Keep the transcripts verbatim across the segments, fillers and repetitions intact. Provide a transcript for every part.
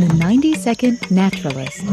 The ninety-second Naturalist.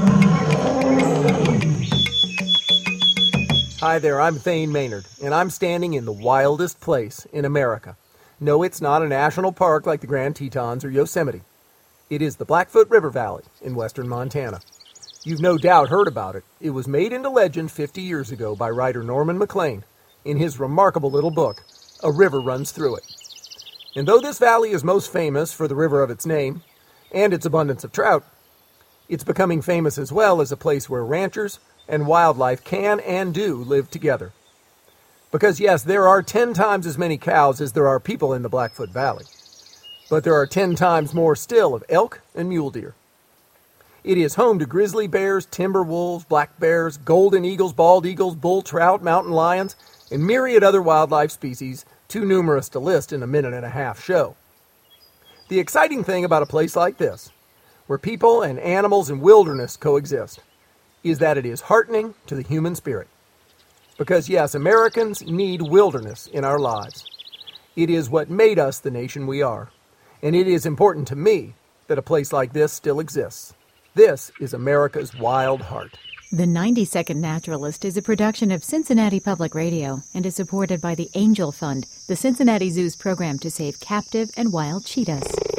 Hi there, I'm Thane Maynard, and I'm standing in the wildest place in America. No, it's not a national park like the Grand Tetons or Yosemite. It is the Blackfoot River Valley in western Montana. You've no doubt heard about it. It was made into legend fifty years ago by writer Norman Maclean in his remarkable little book, A River Runs Through It. And though this valley is most famous for the river of its name and its abundance of trout, it's becoming famous as well as a place where ranchers and wildlife can and do live together. Because yes, there are ten times as many cows as there are people in the Blackfoot Valley. But there are ten times more still of elk and mule deer. It is home to grizzly bears, timber wolves, black bears, golden eagles, bald eagles, bull trout, mountain lions, and myriad other wildlife species too numerous to list in a minute and a half show. The exciting thing about a place like this, where people and animals and wilderness coexist, is that it is heartening to the human spirit. Because yes, Americans need wilderness in our lives. It is what made us the nation we are. And it is important to me that a place like this still exists. This is America's wild heart. The ninety-second Naturalist is a production of Cincinnati Public Radio and is supported by the Angel Fund, the Cincinnati Zoo's program to save captive and wild cheetahs.